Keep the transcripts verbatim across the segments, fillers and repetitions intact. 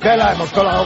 que la hemos colado.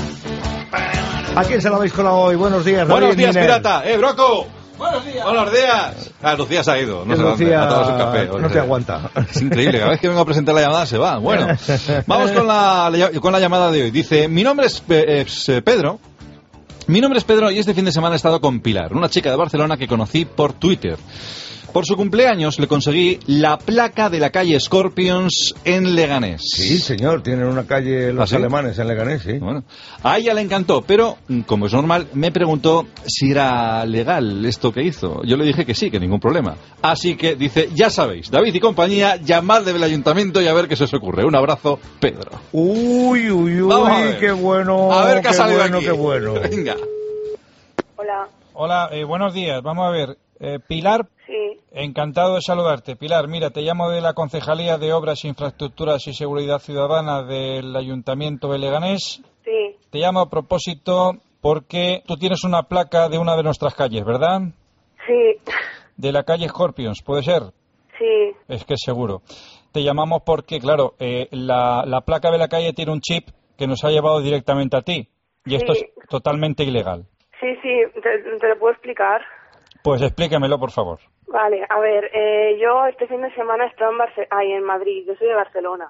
¿A quién se la habéis colado hoy? Buenos días, Buenos David días, Miner. pirata. ¡Eh, Broco! Buenos días. Buenos días. Ah, Lucía se ha ido. No sé dónde. Lucía Ha tomado su café. no te aguanta. Es increíble. Cada vez que vengo a presentar la llamada se va. Bueno, vamos con la, con la llamada de hoy. Dice, mi nombre es, es Pedro. Mi nombre es Pedro y este fin de semana he estado con Pilar, una chica de Barcelona que conocí por Twitter. Por su cumpleaños le conseguí la placa de la calle Scorpions en Leganés. Sí, señor, tienen una calle los ¿Ah, sí? alemanes en Leganés, sí. Bueno, a ella le encantó, pero, como es normal, me preguntó si era legal esto que hizo. Yo le dije que sí, que ningún problema. Así que dice, ya sabéis, David y compañía, llamad del ayuntamiento y a ver qué se os ocurre. Un abrazo, Pedro. Uy, uy, uy, Vamos a ver. qué bueno, A ver qué ha qué salido bueno, aquí. qué bueno. Venga. Hola. Hola, eh, buenos días. Vamos a ver. Eh, Pilar, Sí. encantado de saludarte. Pilar, mira, te llamo de la Concejalía de Obras, Infraestructuras y Seguridad Ciudadana del Ayuntamiento de Leganés. Sí. Te llamo a propósito porque tú tienes una placa de una de nuestras calles, ¿verdad? Sí. De la calle Scorpions, ¿puede ser? Sí. Es que es seguro. Te llamamos porque, claro, eh, la, la placa de la calle tiene un chip que nos ha llevado directamente a ti. Y esto Sí. es totalmente ilegal. Sí, sí. ¿Te, te lo puedo explicar? Pues explícamelo, por favor. Vale, a ver, eh, yo este fin de semana he estado en, Barce ay, en Madrid, yo soy de Barcelona.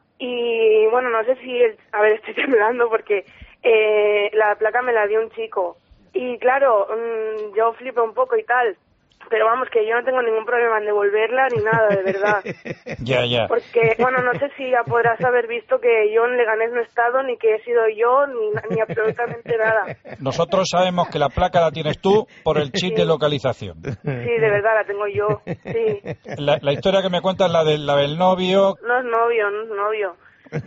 Y bueno, no sé si, el, a ver, estoy temblando porque eh, la placa me la dio un chico. Y claro, mmm, yo flipo un poco y tal, pero vamos, que yo no tengo ningún problema en devolverla ni nada, de verdad. Ya, ya. Porque, bueno, no sé si ya podrás haber visto que yo en Leganés no he estado, ni que he sido yo, ni, ni absolutamente nada. Nosotros sabemos que la placa la tienes tú por el chip de localización. Sí, de verdad, la tengo yo, sí. La, la historia que me cuentas es la, de, la del novio. No es novio, no es novio.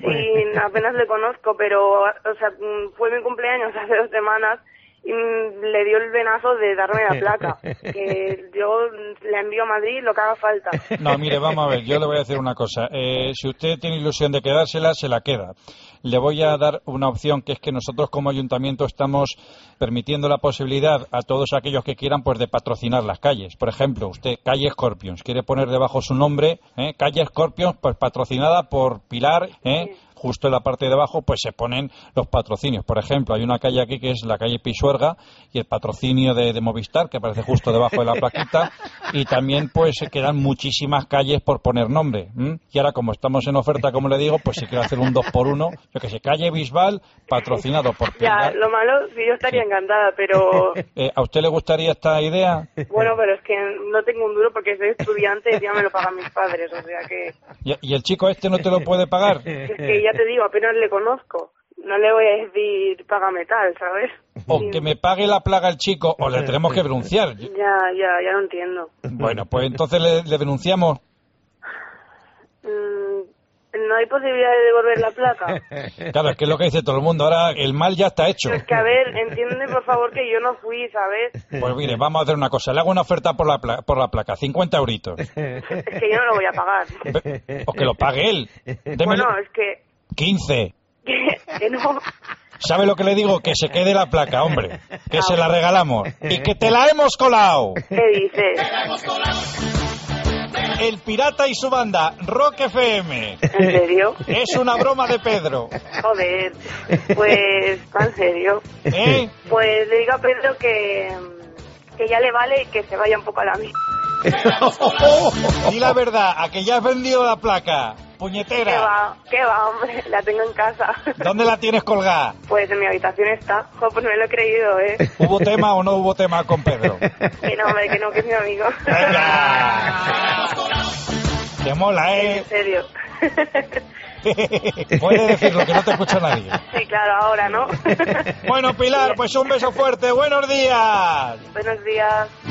Sí, apenas le conozco, pero, o sea, fue mi cumpleaños hace dos semanas y le dio el venazo de darme la placa, que yo le envío a Madrid lo que haga falta. No, mire, vamos a ver, yo le voy a decir una cosa. Eh, si usted tiene ilusión de quedársela, se la queda. Le voy a dar una opción, que es que nosotros como ayuntamiento estamos permitiendo la posibilidad a todos aquellos que quieran, pues, de patrocinar las calles. Por ejemplo, usted, calle Scorpions, quiere poner debajo su nombre, ¿eh? Calle Scorpions, pues patrocinada por Pilar, ¿eh? Sí. Justo en la parte de abajo pues se ponen los patrocinios. Por ejemplo, hay una calle aquí que es la calle Pisuerga y el patrocinio de, de Movistar, que aparece justo debajo de la plaquita, y también pues se quedan muchísimas calles por poner nombre. ¿m? Y ahora, como estamos en oferta, como le digo, pues si quiero hacer un dos por uno, yo que sé, calle Bisbal, patrocinado por Ya, Pilar. lo malo, sí, yo estaría Sí. encantada, pero Eh, ¿A usted le gustaría esta idea? bueno, pero es que no tengo un duro porque soy estudiante y ya me lo pagan mis padres, o sea que, ¿Y, y el chico este no te lo puede pagar? es que ya te digo, apenas le conozco. No le voy a decir págame tal, ¿sabes? O que me pague la plaga el chico, o le tenemos que denunciar. Ya, ya, ya lo entiendo. Bueno, pues entonces le, le denunciamos. Mm, ¿no hay posibilidad de devolver la placa? Claro, es que es lo que dice todo el mundo. Ahora el mal ya está hecho. Es que, a ver, entiende por favor que yo no fui, ¿sabes? Pues mire, vamos a hacer una cosa. Le hago una oferta por la, pla- por la placa, cincuenta euritos. Es que yo no lo voy a pagar. Ve- O que lo pague él. Démelo. Bueno, es que, quince. que, que no. ¿Sabe lo que le digo? Que se quede la placa, hombre. Que se la regalamos. Y que te la hemos colado. ¿Qué dices? El pirata y su banda, Rock F M. ¿En serio? Es una broma de Pedro. Joder. Pues, ¿en serio? ¿Eh? Pues le digo a Pedro que, que ya le vale y que se vaya un poco a la mierda. Di la verdad, a que ya has vendido la placa. ¿Qué Puñetera. va? ¿Qué va, hombre? La tengo en casa. ¿Dónde la tienes colgada? Pues en mi habitación está. Jo, pues me lo he creído, ¿eh? ¿Hubo tema o no hubo tema con Pedro? Que no, hombre, que no, que es mi amigo. ¡Venga! Te mola, ¿eh? En serio. Puedes decirlo, que no te escucha nadie. Sí, claro, ahora, ¿no? Bueno, Pilar, pues un beso fuerte. ¡Buenos días! Buenos días.